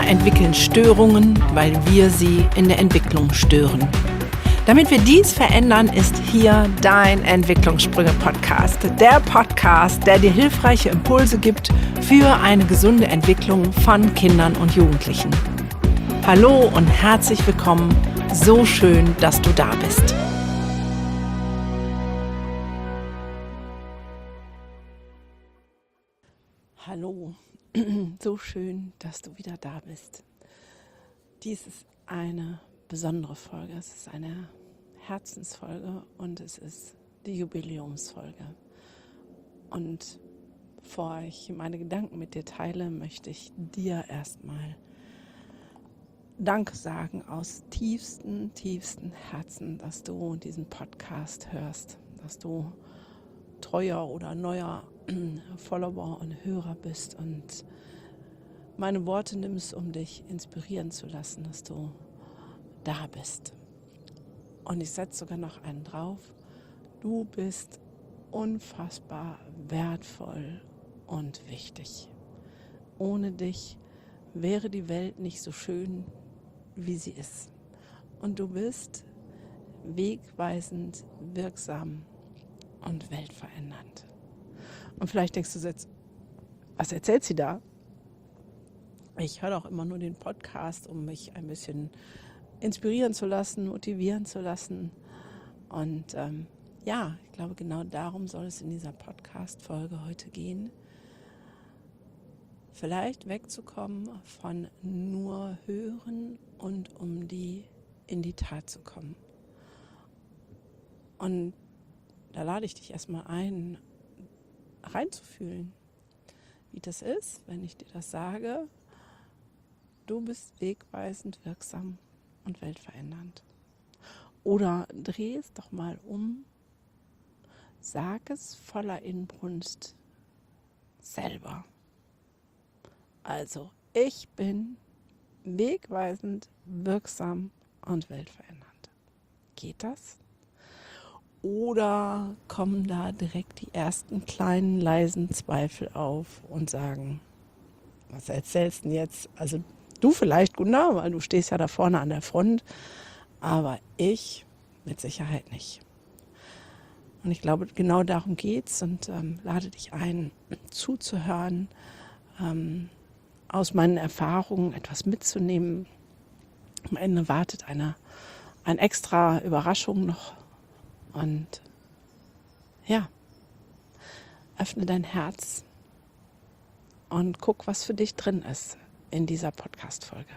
Kinder entwickeln Störungen, weil wir sie in der Entwicklung stören. Damit wir dies verändern, ist hier dein Entwicklungssprünge-Podcast. Der Podcast, der dir hilfreiche Impulse gibt für eine gesunde Entwicklung von Kindern und Jugendlichen. Hallo und herzlich willkommen. So schön, dass du da bist. Hallo, so schön, dass du wieder da bist. Dies ist eine besondere Folge, es ist eine Herzensfolge und es ist die Jubiläumsfolge. Und bevor ich meine Gedanken mit dir teile, möchte ich dir erstmal Danke sagen aus tiefstem Herzen, dass du diesen Podcast hörst, dass du treuer oder neuer Follower und Hörer bist und meine Worte nimmst, um dich inspirieren zu lassen, dass du da bist. Und ich setze sogar noch einen drauf. Du bist unfassbar wertvoll und wichtig. Ohne dich wäre die Welt nicht so schön, wie sie ist. Und du bist wegweisend, wirksam und weltverändernd. Und vielleicht denkst du jetzt, was erzählt sie da? Ich höre doch immer nur den Podcast, um mich ein bisschen inspirieren zu lassen, motivieren zu lassen. Und ich glaube, genau darum soll es in dieser Podcast-Folge heute gehen. Vielleicht wegzukommen von nur Hören und in die Tat zu kommen. Und da lade ich dich erstmal ein, reinzufühlen, wie das ist, wenn ich dir das sage. Du bist wegweisend, wirksam und weltverändernd. Oder dreh es doch mal um, sag es voller Inbrunst selber. Also, ich bin wegweisend, wirksam und weltverändernd. Geht das? Oder kommen da direkt die ersten kleinen, leisen Zweifel auf und sagen, was erzählst du denn jetzt? Also du vielleicht, Gunnar, weil du stehst ja da vorne an der Front, aber ich mit Sicherheit nicht. Und ich glaube, genau darum geht's und lade dich ein, zuzuhören, aus meinen Erfahrungen etwas mitzunehmen. Am Ende wartet eine extra Überraschung noch. Und ja, öffne dein Herz und guck, was für dich drin ist in dieser Podcast-Folge.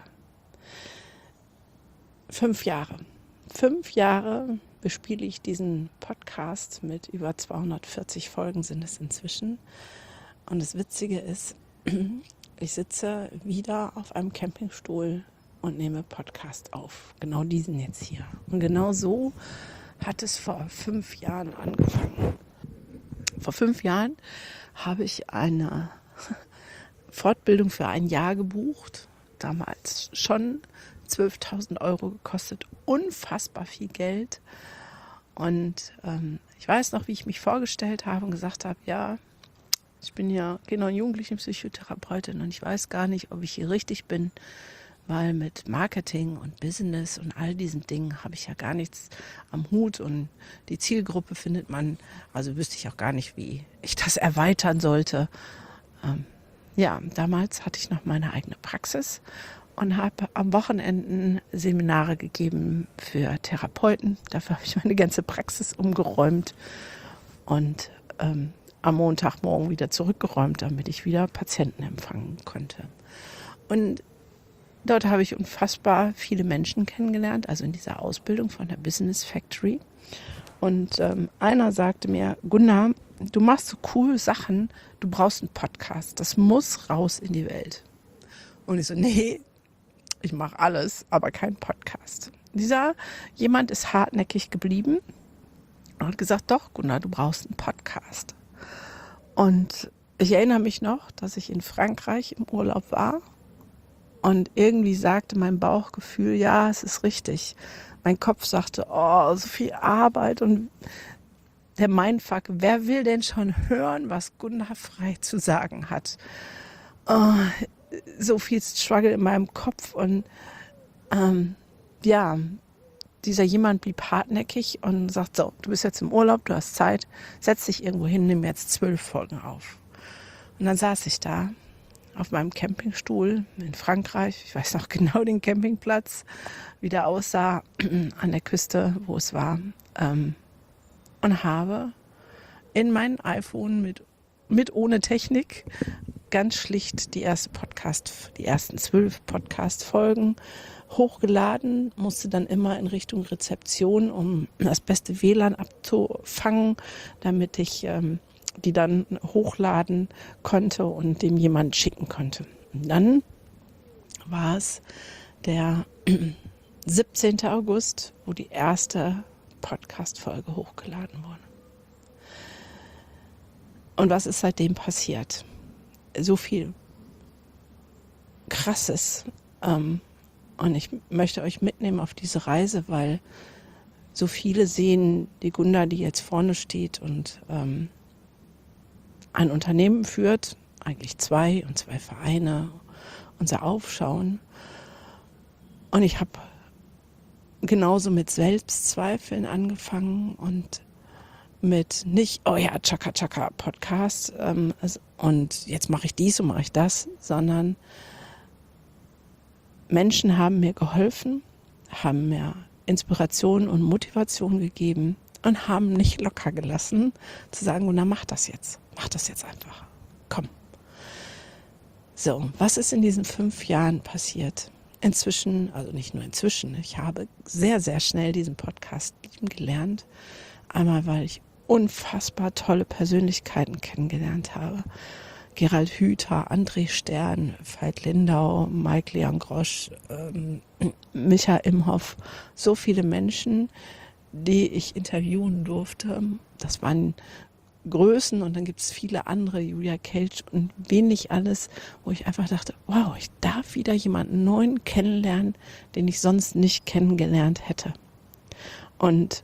5 Jahre. 5 Jahre bespiele ich diesen Podcast mit über 240 Folgen sind es inzwischen. Und das Witzige ist, ich sitze wieder auf einem Campingstuhl und nehme Podcast auf. Genau diesen jetzt hier. Und genau so hat es vor 5 Jahren angefangen. Vor 5 Jahren habe ich eine Fortbildung für ein Jahr gebucht. Damals schon 12.000 Euro gekostet. Unfassbar viel Geld. Und ich weiß noch, wie ich mich vorgestellt habe und gesagt habe, ja, ich bin ja Kinder- und Jugendlichenpsychotherapeutin und ich weiß gar nicht, ob ich hier richtig bin, weil mit Marketing und Business und all diesen Dingen habe ich ja gar nichts am Hut und die Zielgruppe findet man, also wüsste ich auch gar nicht, wie ich das erweitern sollte. Damals hatte ich noch meine eigene Praxis und habe am Wochenenden Seminare gegeben für Therapeuten. Dafür habe ich meine ganze Praxis umgeräumt und am Montagmorgen wieder zurückgeräumt, damit ich wieder Patienten empfangen konnte. Und dort habe ich unfassbar viele Menschen kennengelernt, also in dieser Ausbildung von der Business Factory. Und einer sagte mir, Gunnar, du machst so coole Sachen, du brauchst einen Podcast, das muss raus in die Welt. Und ich so, nee, ich mache alles, aber keinen Podcast. Dieser jemand ist hartnäckig geblieben und hat gesagt, doch Gunnar, du brauchst einen Podcast. Und ich erinnere mich noch, dass ich in Frankreich im Urlaub war. Und irgendwie sagte mein Bauchgefühl, ja, es ist richtig. Mein Kopf sagte, oh, so viel Arbeit und der Mindfuck, wer will denn schon hören, was Gunnar Frei zu sagen hat? so viel Struggle in meinem Kopf und dieser jemand blieb hartnäckig und sagt, so, du bist jetzt im Urlaub, du hast Zeit, setz dich irgendwo hin, nimm jetzt 12 Folgen auf. Und dann saß ich da auf meinem Campingstuhl in Frankreich, ich weiß noch genau den Campingplatz, wie der aussah an der Küste, wo es war, und habe in mein iPhone mit ohne Technik ganz schlicht die ersten 12 Podcast-Folgen hochgeladen, musste dann immer in Richtung Rezeption, um das beste WLAN abzufangen, damit ich die dann hochladen konnte und dem jemand schicken konnte. Und dann war es der 17. August, wo die erste Podcast-Folge hochgeladen wurde. Und was ist seitdem passiert? So viel Krasses. Und ich möchte euch mitnehmen auf diese Reise, weil so viele sehen die Gunda, die jetzt vorne steht und ein Unternehmen führt, eigentlich 2 Vereine, unser Aufschauen. Und ich habe genauso mit Selbstzweifeln angefangen und mit nicht, oh ja, Chaka Chaka Podcast und jetzt mache ich dies und mache ich das, sondern Menschen haben mir geholfen, haben mir Inspiration und Motivation gegeben und haben nicht locker gelassen, zu sagen, na mach das jetzt einfach, komm. So, was ist in diesen 5 Jahren passiert? Inzwischen, also nicht nur inzwischen, ich habe sehr, sehr schnell diesen Podcast lieben gelernt. Einmal, weil ich unfassbar tolle Persönlichkeiten kennengelernt habe. Gerald Hüther, André Stern, Veit Lindau, Mike Leon Grosch, Micha Imhoff. So viele Menschen, die ich interviewen durfte. Das waren Größen und dann gibt es viele andere, Julia Kelch und wen nicht alles, wo ich einfach dachte, wow, ich darf wieder jemanden Neuen kennenlernen, den ich sonst nicht kennengelernt hätte. Und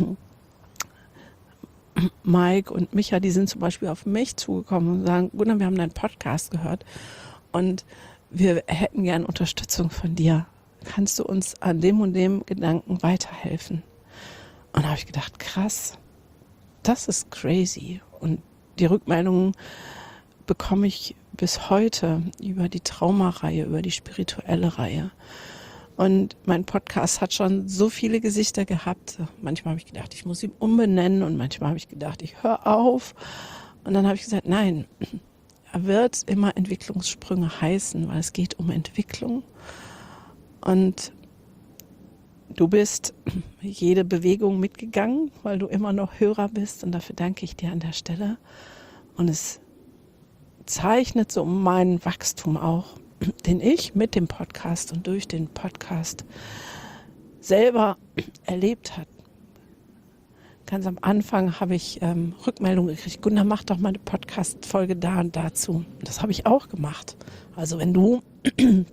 Mike und Micha, die sind zum Beispiel auf mich zugekommen und sagen, Gunnar, wir haben deinen Podcast gehört und wir hätten gern Unterstützung von dir. Kannst du uns an dem und dem Gedanken weiterhelfen? Und da habe ich gedacht, krass, das ist crazy. Und die Rückmeldungen bekomme ich bis heute über die Traumareihe, über die spirituelle Reihe. Und mein Podcast hat schon so viele Gesichter gehabt. Manchmal habe ich gedacht, ich muss ihn umbenennen und manchmal habe ich gedacht, ich höre auf. Und dann habe ich gesagt, nein, er wird immer Entwicklungssprünge heißen, weil es geht um Entwicklung. Und du bist jede Bewegung mitgegangen, weil du immer noch Hörer bist und dafür danke ich dir an der Stelle. Und es zeichnet so meinen Wachstum auch, den ich mit dem Podcast und durch den Podcast selber erlebt habe. Ganz am Anfang habe ich Rückmeldungen gekriegt, Gunnar, mach doch mal eine Podcast-Folge da und dazu. Und das habe ich auch gemacht. Also wenn du eine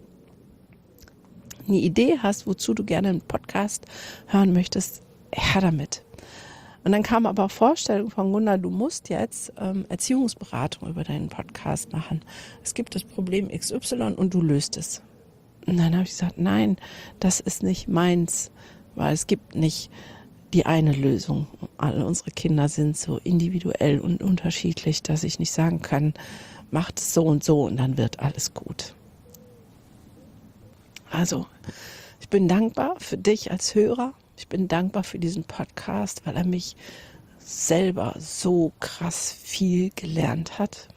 Idee hast, wozu du gerne einen Podcast hören möchtest, her damit. Und dann kam aber auch Vorstellung von Gunnar, du musst jetzt Erziehungsberatung über deinen Podcast machen. Es gibt das Problem XY und du löst es. Und dann habe ich gesagt, nein, das ist nicht meins, weil es gibt nicht die eine Lösung. Alle unsere Kinder sind so individuell und unterschiedlich, dass ich nicht sagen kann, macht es so und dann wird alles gut. Also, ich bin dankbar für dich als Hörer. Ich bin dankbar für diesen Podcast, weil er mich selber so krass viel gelehrt hat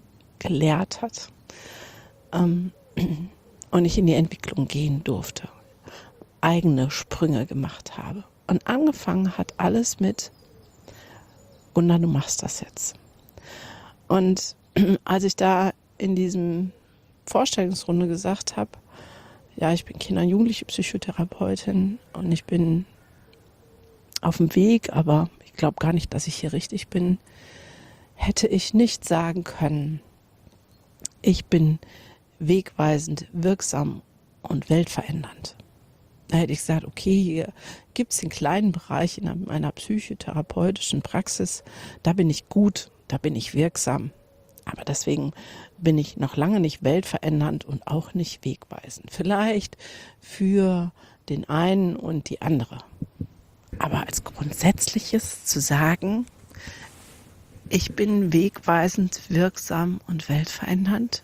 und ich in die Entwicklung gehen durfte, eigene Sprünge gemacht habe. Und angefangen hat alles mit, Gunnar, du machst das jetzt. Und als ich da in diesem Vorstellungsrunde gesagt habe, ja, ich bin Kinder- und Jugendliche Psychotherapeutin und ich bin auf dem Weg, aber ich glaube gar nicht, dass ich hier richtig bin, hätte ich nicht sagen können, ich bin wegweisend, wirksam und weltverändernd. Da hätte ich gesagt, okay, hier gibt es den kleinen Bereich in meiner psychotherapeutischen Praxis, da bin ich gut, da bin ich wirksam. Aber deswegen bin ich noch lange nicht weltverändernd und auch nicht wegweisend. Vielleicht für den einen und die andere. Aber als Grundsätzliches zu sagen, ich bin wegweisend, wirksam und weltverändernd,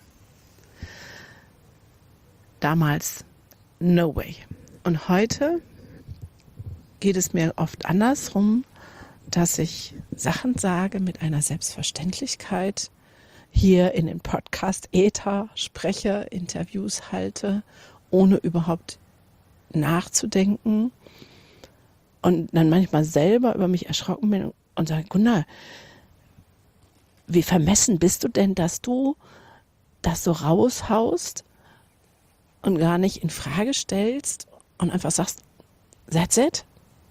damals no way. Und heute geht es mir oft andersrum, dass ich Sachen sage mit einer Selbstverständlichkeit, hier in den Podcast Äther spreche, Interviews halte, ohne überhaupt nachzudenken und dann manchmal selber über mich erschrocken bin und sage, Gunnar, wie vermessen bist du denn, dass du das so raushaust und gar nicht in Frage stellst und einfach sagst, that's it?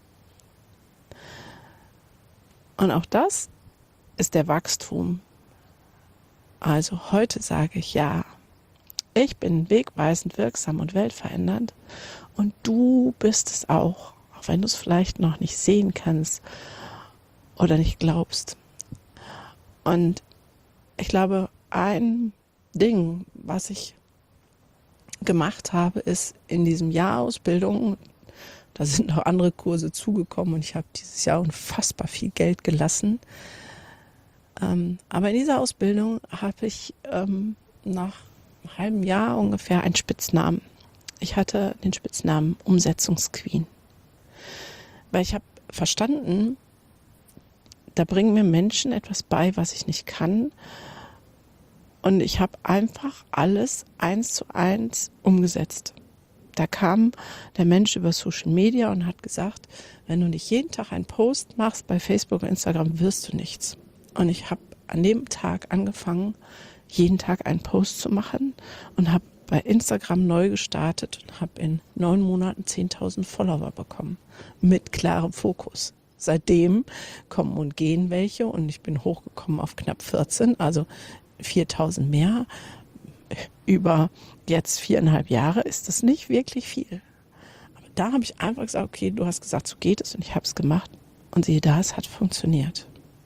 Und auch das ist der Wachstum. Also heute sage ich ja, ich bin wegweisend, wirksam und weltverändernd und du bist es auch wenn du es vielleicht noch nicht sehen kannst oder nicht glaubst. Und ich glaube, ein Ding, was ich gemacht habe, ist in diesem Jahr Ausbildung, da sind noch andere Kurse zugekommen und ich habe dieses Jahr unfassbar viel Geld gelassen. Aber in dieser Ausbildung habe ich nach einem halben Jahr ungefähr einen Spitznamen. Ich hatte den Spitznamen Umsetzungsqueen. Weil ich habe verstanden, da bringen mir Menschen etwas bei, was ich nicht kann. Und ich habe einfach alles 1:1 umgesetzt. Da kam der Mensch über Social Media und hat gesagt, wenn du nicht jeden Tag einen Post machst bei Facebook und Instagram, wirst du nichts. Und ich habe an dem Tag angefangen, jeden Tag einen Post zu machen und habe bei Instagram neu gestartet und habe in 9 Monaten 10.000 Follower bekommen. Mit klarem Fokus. Seitdem kommen und gehen welche und ich bin hochgekommen auf knapp 14, also 4.000 mehr. Über jetzt 4,5 Jahre ist das nicht wirklich viel. Aber da habe ich einfach gesagt, okay, du hast gesagt, so geht es und ich habe es gemacht. Und siehe da, es hat funktioniert.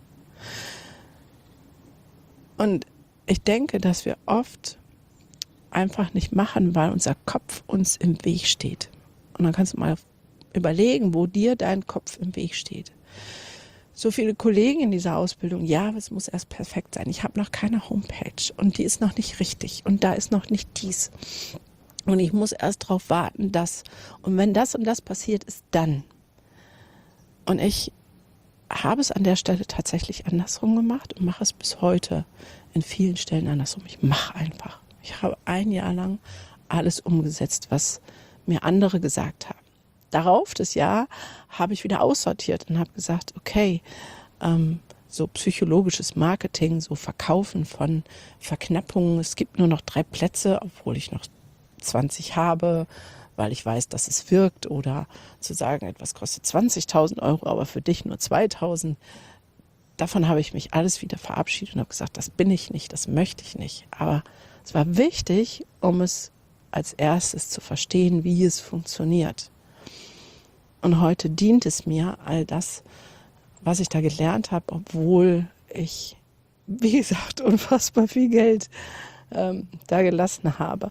Und ich denke, dass wir oft einfach nicht machen, weil unser Kopf uns im Weg steht. Und dann kannst du mal überlegen, wo dir dein Kopf im Weg steht. So viele Kollegen in dieser Ausbildung, ja, es muss erst perfekt sein. Ich habe noch keine Homepage und die ist noch nicht richtig und da ist noch nicht dies. Und ich muss erst darauf warten, dass. Und wenn das und das passiert ist, dann. Und ich habe es an der Stelle tatsächlich andersrum gemacht und mache es bis heute in vielen Stellen andersrum. Ich mache einfach. Ich habe 1 Jahr lang alles umgesetzt, was mir andere gesagt haben. Darauf, das Jahr, habe ich wieder aussortiert und habe gesagt, okay, so psychologisches Marketing, so Verkaufen von Verknappungen. Es gibt nur noch 3 Plätze, obwohl ich noch 20 habe, weil ich weiß, dass es wirkt. Oder zu sagen, etwas kostet 20.000 Euro, aber für dich nur 2.000. Davon habe ich mich alles wieder verabschiedet und habe gesagt, das bin ich nicht, das möchte ich nicht. Aber es war wichtig, um es als erstes zu verstehen, wie es funktioniert. Und heute dient es mir, all das, was ich da gelernt habe, obwohl ich, wie gesagt, unfassbar viel Geld da gelassen habe.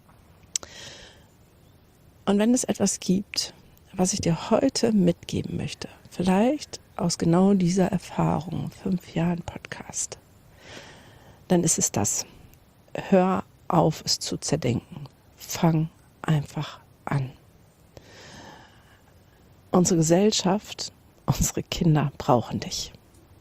Und wenn es etwas gibt, was ich dir heute mitgeben möchte, vielleicht aus genau dieser Erfahrung, 5 Jahren Podcast, dann ist es das. Hör auf, es zu zerdenken. Fang einfach an. Unsere Gesellschaft, unsere Kinder brauchen dich.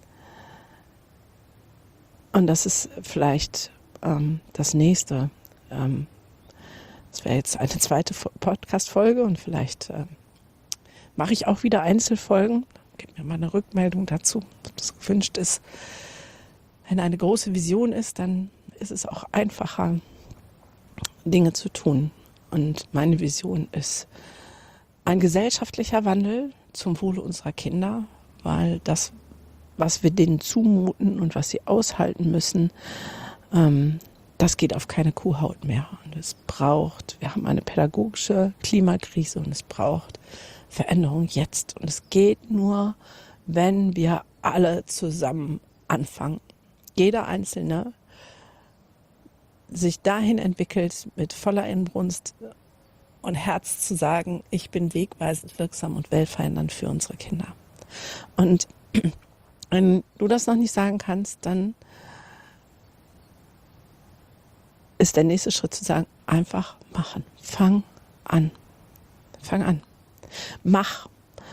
Und das ist vielleicht das nächste. Das wäre jetzt eine zweite Podcast-Folge und vielleicht mache ich auch wieder Einzelfolgen. Gib mir mal eine Rückmeldung dazu, ob das gewünscht ist. Wenn eine große Vision ist, dann ist es auch einfacher, Dinge zu tun. Und meine Vision ist ein gesellschaftlicher Wandel zum Wohle unserer Kinder, weil das, was wir denen zumuten und was sie aushalten müssen, das geht auf keine Kuhhaut mehr. Und wir haben eine pädagogische Klimakrise und es braucht Veränderung jetzt. Und es geht nur, wenn wir alle zusammen anfangen. Jeder Einzelne sich dahin entwickelt, mit voller Inbrunst und Herz zu sagen, ich bin wegweisend, wirksam und weltverändernd für unsere Kinder. Und wenn du das noch nicht sagen kannst, dann ist der nächste Schritt zu sagen, einfach machen. Fang an. Fang an. Mach.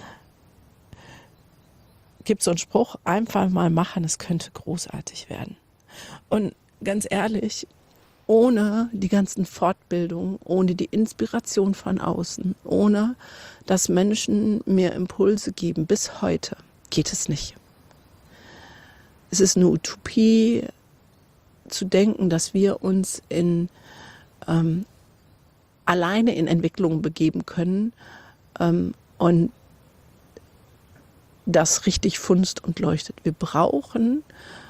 Gibt so einen Spruch, einfach mal machen, es könnte großartig werden. Und ganz ehrlich, ohne die ganzen Fortbildungen, ohne die Inspiration von außen, ohne dass Menschen mir Impulse geben, bis heute geht es nicht. Es ist eine Utopie zu denken, dass wir uns alleine in Entwicklung begeben können und das richtig funzt und leuchtet. Wir brauchen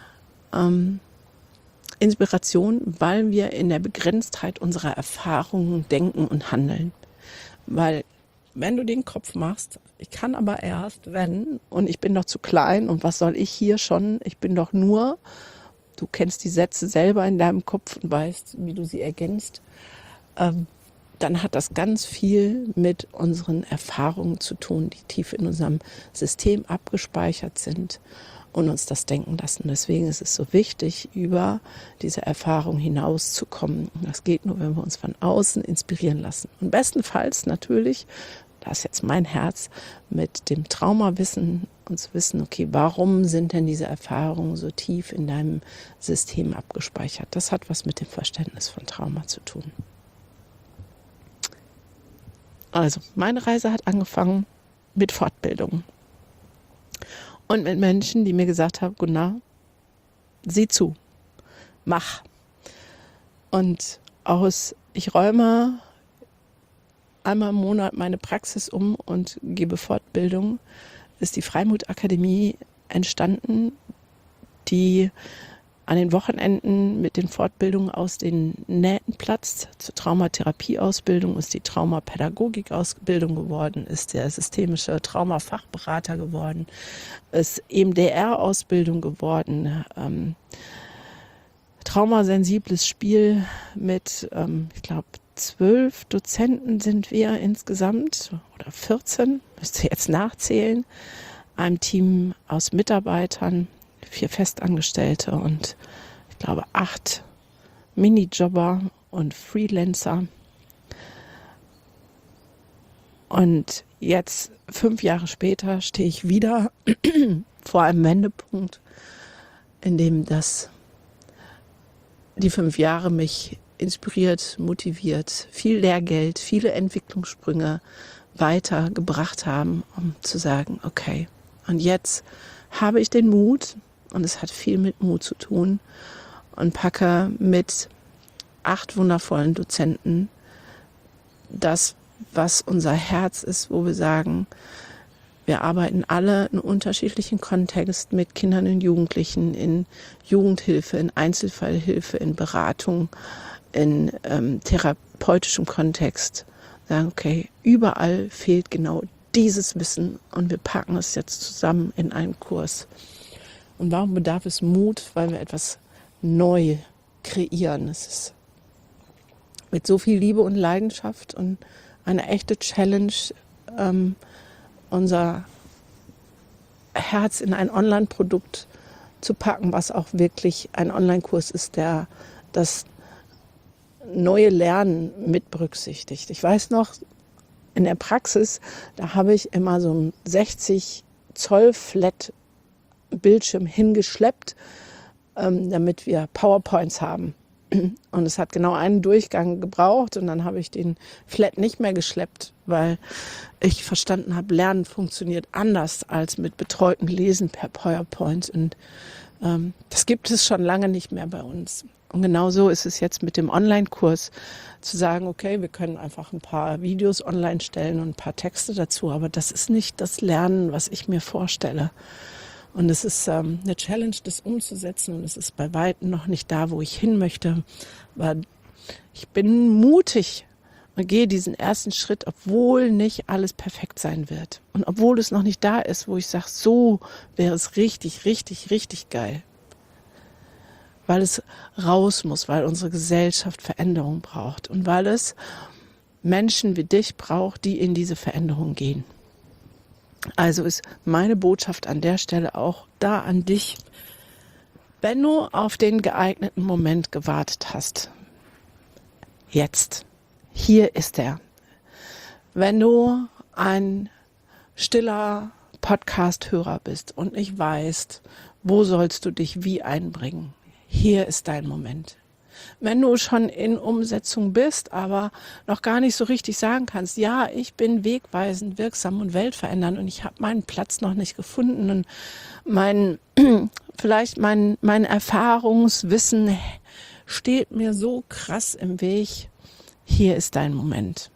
Inspiration, weil wir in der Begrenztheit unserer Erfahrungen denken und handeln. Weil wenn du den Kopf machst, ich kann aber erst, wenn, und ich bin doch zu klein und was soll ich hier schon, ich bin doch nur, du kennst die Sätze selber in deinem Kopf und weißt, wie du sie ergänzt, dann hat das ganz viel mit unseren Erfahrungen zu tun, die tief in unserem System abgespeichert sind und uns das denken lassen. Deswegen ist es so wichtig, über diese Erfahrung hinauszukommen. Das geht nur, wenn wir uns von außen inspirieren lassen. Und bestenfalls natürlich, das ist jetzt mein Herz, mit dem Traumawissen und zu wissen, okay, warum sind denn diese Erfahrungen so tief in deinem System abgespeichert? Das hat was mit dem Verständnis von Trauma zu tun. Also, meine Reise hat angefangen mit Fortbildung. Und mit Menschen, die mir gesagt haben, Gunnar, sieh zu, mach. Und ich räume einmal im Monat meine Praxis um und gebe Fortbildung, ist die Freimut-Akademie entstanden, die an den Wochenenden mit den Fortbildungen aus den Nähten platzt. Zur Traumatherapieausbildung ist die Traumapädagogik-Ausbildung geworden, ist der systemische Traumafachberater geworden, ist EMDR-Ausbildung geworden, traumasensibles Spiel mit, ich glaube, 12 Dozenten sind wir insgesamt oder 14, müsst ihr jetzt nachzählen, einem Team aus Mitarbeitern, 4 Festangestellte und ich glaube 8 Minijobber und Freelancer. Und jetzt, 5 Jahre später, stehe ich wieder vor einem Wendepunkt, in dem die 5 Jahre mich inspiriert, motiviert, viel Lehrgeld, viele Entwicklungssprünge weitergebracht haben, um zu sagen, okay, und jetzt habe ich den Mut, und es hat viel mit Mut zu tun, und packe mit 8 wundervollen Dozenten das, was unser Herz ist, wo wir sagen, wir arbeiten alle in unterschiedlichen Kontexten mit Kindern und Jugendlichen, in Jugendhilfe, in Einzelfallhilfe, in Beratung, in therapeutischem Kontext. Sagen, okay, überall fehlt genau dieses Wissen und wir packen es jetzt zusammen in einen Kurs. Und warum bedarf es Mut? Weil wir etwas neu kreieren. Es ist mit so viel Liebe und Leidenschaft und eine echte Challenge, unser Herz in ein Online-Produkt zu packen, was auch wirklich ein Online-Kurs ist, der das neue Lernen mit berücksichtigt. Ich weiß noch, in der Praxis, da habe ich immer so einen 60 Zoll Flat Bildschirm hingeschleppt, damit wir PowerPoints haben. Und es hat genau einen Durchgang gebraucht und dann habe ich den Flat nicht mehr geschleppt, weil ich verstanden habe, Lernen funktioniert anders als mit betreutem Lesen per PowerPoint. Und das gibt es schon lange nicht mehr bei uns. Und genauso ist es jetzt mit dem Online-Kurs, zu sagen, okay, wir können einfach ein paar Videos online stellen und ein paar Texte dazu, aber das ist nicht das Lernen, was ich mir vorstelle. Und es ist eine Challenge, das umzusetzen, und es ist bei weitem noch nicht da, wo ich hin möchte. Aber ich bin mutig und gehe diesen ersten Schritt, obwohl nicht alles perfekt sein wird. Und obwohl es noch nicht da ist, wo ich sage, so wäre es richtig, richtig, richtig geil. weil es raus muss, weil unsere Gesellschaft Veränderung braucht und weil es Menschen wie dich braucht, die in diese Veränderung gehen. Also ist meine Botschaft an der Stelle auch da an dich, wenn du auf den geeigneten Moment gewartet hast. Jetzt. Hier ist er. Wenn du ein stiller Podcast-Hörer bist und nicht weißt, wo sollst du dich wie einbringen, hier ist dein Moment. Wenn du schon in Umsetzung bist, aber noch gar nicht so richtig sagen kannst, ja, ich bin wegweisend, wirksam und weltverändernd und ich habe meinen Platz noch nicht gefunden und mein Erfahrungswissen steht mir so krass im Weg, hier ist dein Moment.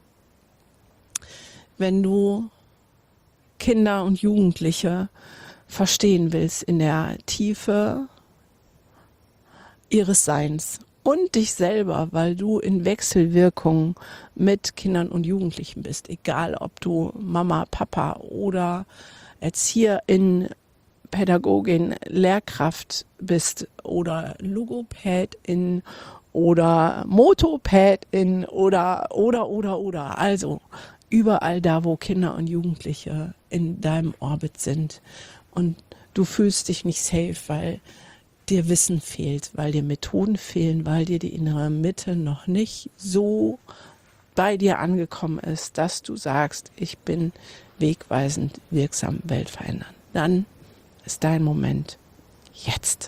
Wenn du Kinder und Jugendliche verstehen willst in der Tiefe ihres Seins und dich selber, weil du in Wechselwirkung mit Kindern und Jugendlichen bist, egal ob du Mama, Papa oder Erzieherin, Pädagogin, Lehrkraft bist oder Logopädin oder Motopädin oder. Also überall da, wo Kinder und Jugendliche in deinem Orbit sind und du fühlst dich nicht safe, weil dir Wissen fehlt, weil dir Methoden fehlen, weil dir die innere Mitte noch nicht so bei dir angekommen ist, dass du sagst, ich bin wegweisend, wirksam, weltverändernd. Dann ist dein Moment jetzt.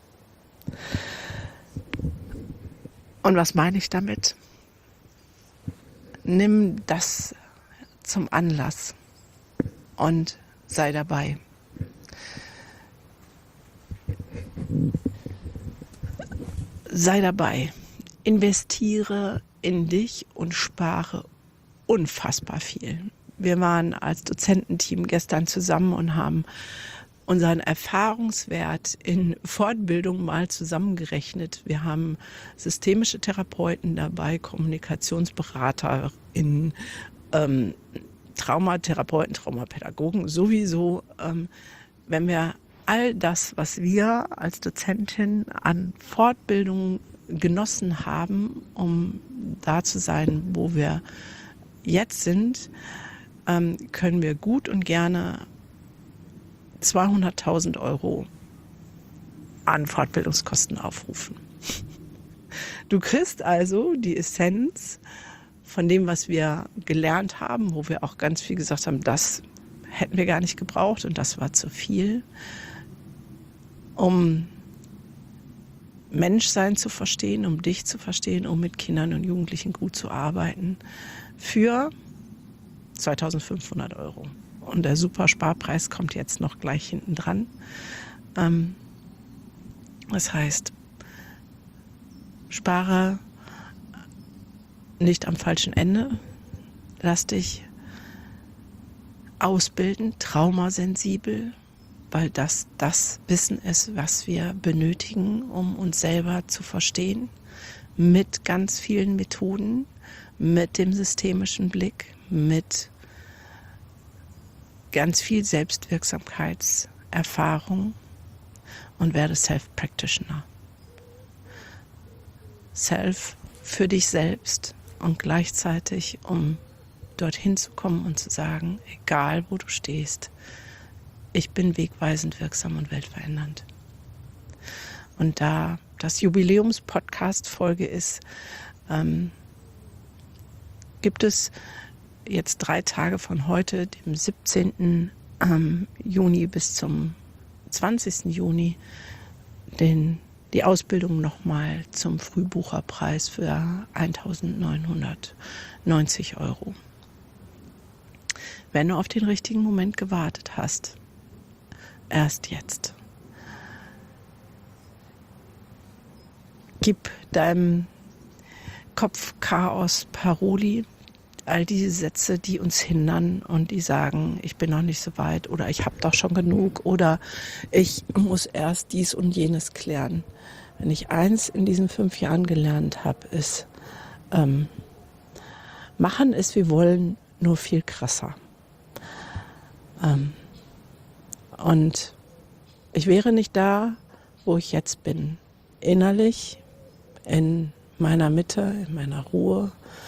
Und was meine ich damit? Nimm das zum Anlass und sei dabei. Sei dabei. Investiere in dich und spare unfassbar viel. Wir waren als Dozententeam gestern zusammen und haben unseren Erfahrungswert in Fortbildung mal zusammengerechnet. Wir haben systemische Therapeuten dabei, Kommunikationsberater, Traumatherapeuten, Traumapädagogen. Sowieso, wenn wir all das, was wir als Dozentin an Fortbildung genossen haben, um da zu sein, wo wir jetzt sind, können wir gut und gerne 200.000 Euro an Fortbildungskosten aufrufen. Du kriegst also die Essenz von dem, was wir gelernt haben, wo wir auch ganz viel gesagt haben, das hätten wir gar nicht gebraucht und das war zu viel, um Menschsein zu verstehen, um dich zu verstehen, um mit Kindern und Jugendlichen gut zu arbeiten, für 2.500 Euro. Und der Super-Sparpreis kommt jetzt noch gleich hinten dran. Das heißt, spare nicht am falschen Ende. Lass dich ausbilden, traumasensibel, weil das Wissen ist, was wir benötigen, um uns selber zu verstehen, mit ganz vielen Methoden, mit dem systemischen Blick, mit ganz viel Selbstwirksamkeitserfahrung und werde Self-Practitioner. Self für dich selbst und gleichzeitig, um dorthin zu kommen und zu sagen, egal wo du stehst, ich bin wegweisend, wirksam und weltverändernd. Und da das Jubiläums-Podcast-Folge ist, gibt es jetzt 3 Tage von heute, dem 17. Juni bis zum 20. Juni, die Ausbildung nochmal zum Frühbucherpreis für 1.990 Euro. Wenn du auf den richtigen Moment gewartet hast, erst jetzt. Gib deinem Kopfchaos Paroli, all diese Sätze, die uns hindern und die sagen, ich bin noch nicht so weit oder ich habe doch schon genug oder ich muss erst dies und jenes klären. Wenn ich eins in diesen 5 Jahren gelernt habe, ist, machen es wir wollen, nur viel krasser. Und ich wäre nicht da, wo ich jetzt bin, innerlich in meiner Mitte, in meiner Ruhe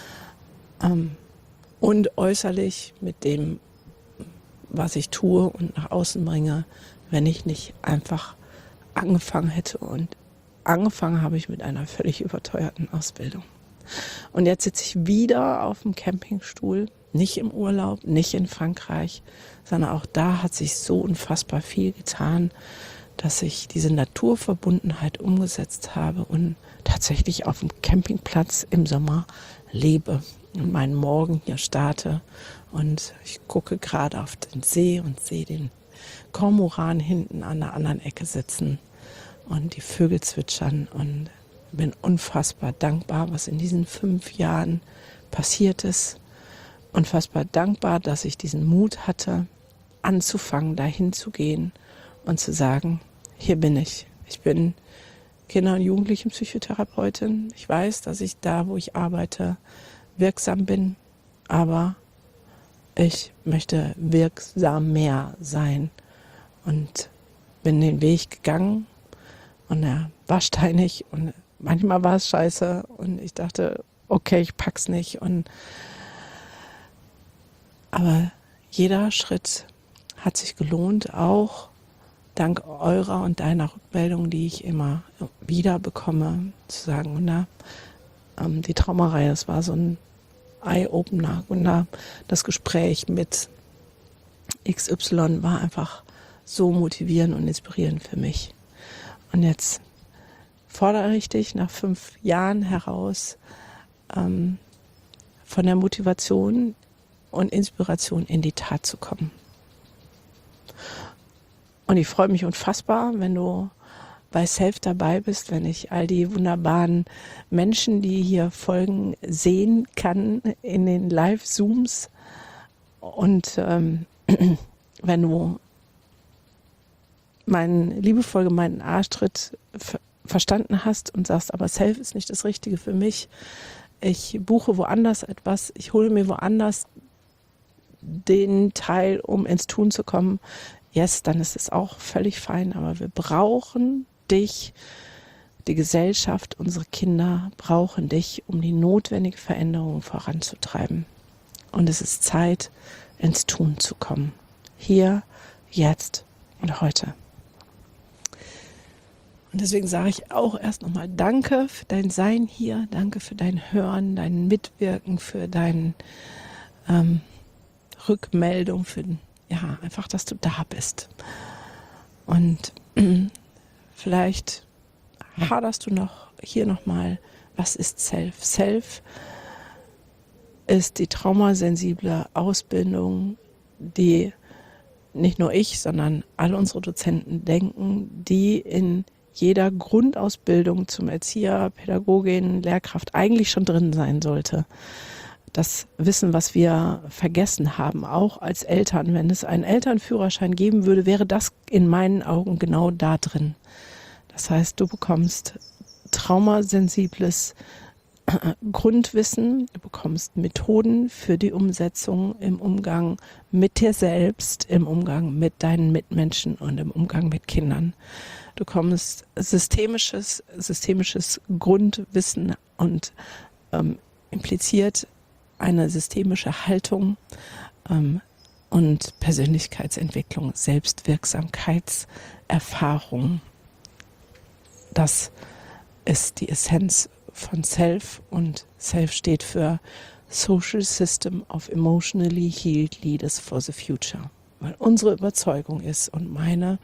und äußerlich mit dem, was ich tue und nach außen bringe, wenn ich nicht einfach angefangen hätte. Und angefangen habe ich mit einer völlig überteuerten Ausbildung. Und jetzt sitze ich wieder auf dem Campingstuhl, nicht im Urlaub, nicht in Frankreich, sondern auch da hat sich so unfassbar viel getan, dass ich diese Naturverbundenheit umgesetzt habe und tatsächlich auf dem Campingplatz im Sommer lebe und meinen Morgen hier starte. Und ich gucke gerade auf den See und sehe den Kormoran hinten an der anderen Ecke sitzen und die Vögel zwitschern und bin unfassbar dankbar, was in diesen 5 Jahren passiert ist. Unfassbar dankbar, dass ich diesen Mut hatte, anzufangen, dahin zu gehen und zu sagen, hier bin ich. Ich bin Kinder- und Jugendlichenpsychotherapeutin. Ich weiß, dass ich da, wo ich arbeite, wirksam bin, aber ich möchte wirksam mehr sein und bin den Weg gegangen und er war steinig und manchmal war es scheiße und ich dachte, okay, ich pack's nicht. Aber jeder Schritt hat sich gelohnt, auch dank eurer und deiner Rückmeldung, die ich immer wieder bekomme, zu sagen, die Traumareihe, das war so ein Eye-Opener und das Gespräch mit XY war einfach so motivierend und inspirierend für mich. Und jetzt fordere ich dich nach 5 Jahren heraus, von der Motivation und Inspiration in die Tat zu kommen. Und ich freue mich unfassbar, wenn du bei Self dabei bist, wenn ich all die wunderbaren Menschen, die hier folgen, sehen kann in den Live-Zooms. Und wenn du meinen liebevoll gemeinten Arschtritt verstanden hast und sagst, aber Self ist nicht das Richtige für mich, ich buche woanders etwas, ich hole mir woanders den Teil, um ins Tun zu kommen, yes, dann ist es auch völlig fein, aber wir brauchen dich, die Gesellschaft, unsere Kinder brauchen dich, um die notwendige Veränderung voranzutreiben. Und es ist Zeit, ins Tun zu kommen. Hier, jetzt und heute. Und deswegen sage ich auch erst nochmal Danke für dein Sein hier, danke für dein Hören, dein Mitwirken, für deine Rückmeldung, für einfach, dass du da bist. Und vielleicht haderst du hier nochmal, was ist Self? Self ist die traumasensible Ausbildung, die nicht nur ich, sondern alle unsere Dozenten denken, die in jeder Grundausbildung zum Erzieher, Pädagogin, Lehrkraft eigentlich schon drin sein sollte. Das Wissen, was wir vergessen haben, auch als Eltern. Wenn es einen Elternführerschein geben würde, wäre das in meinen Augen genau da drin. Das heißt, du bekommst traumasensibles Grundwissen, du bekommst Methoden für die Umsetzung im Umgang mit dir selbst, im Umgang mit deinen Mitmenschen und im Umgang mit Kindern. Du bekommst systemisches Grundwissen und impliziert eine systemische Haltung und Persönlichkeitsentwicklung, Selbstwirksamkeitserfahrung. Das ist die Essenz von Self und Self steht für Social System of Emotionally Healed Leaders for the Future. Weil unsere Überzeugung ist und meine,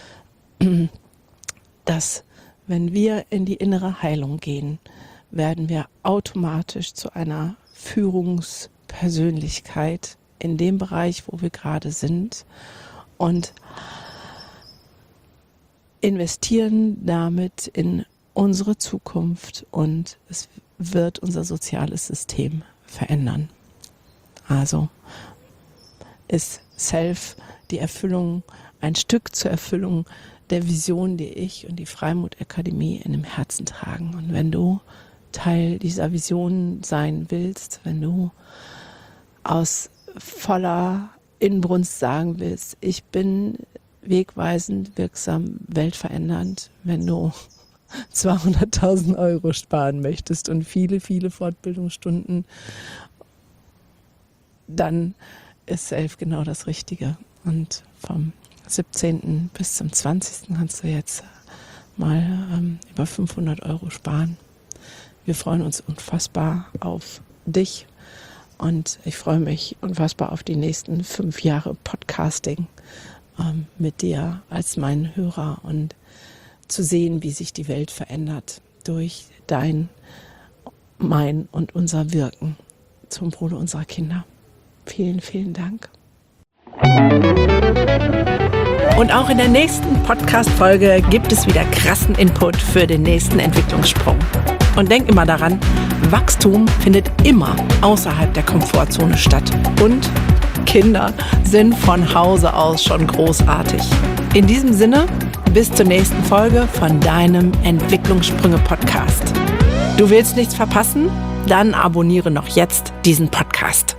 dass wenn wir in die innere Heilung gehen, werden wir automatisch zu einer Führungspersönlichkeit in dem Bereich, wo wir gerade sind und investieren damit in unsere Zukunft und es wird unser soziales System verändern. Also ist Self die Erfüllung, ein Stück zur Erfüllung der Vision, die ich und die Freimut Akademie in dem Herzen tragen. Und wenn du Teil dieser Vision sein willst, wenn du aus voller Inbrunst sagen willst, ich bin wegweisend, wirksam, weltverändernd, wenn du 200.000 Euro sparen möchtest und viele, viele Fortbildungsstunden, dann ist Self genau das Richtige. Und vom 17. bis zum 20. kannst du jetzt mal über 500 Euro sparen. Wir freuen uns unfassbar auf dich und ich freue mich unfassbar auf die nächsten 5 Jahre Podcasting mit dir als mein Hörer und zu sehen, wie sich die Welt verändert durch dein, mein und unser Wirken zum Wohle unserer Kinder. Vielen, vielen Dank. Und auch in der nächsten Podcast-Folge gibt es wieder krassen Input für den nächsten Entwicklungssprung. Und denk immer daran, Wachstum findet immer außerhalb der Komfortzone statt. Und Kinder sind von Hause aus schon großartig. In diesem Sinne, bis zur nächsten Folge von deinem Entwicklungssprünge-Podcast. Du willst nichts verpassen? Dann abonniere noch jetzt diesen Podcast.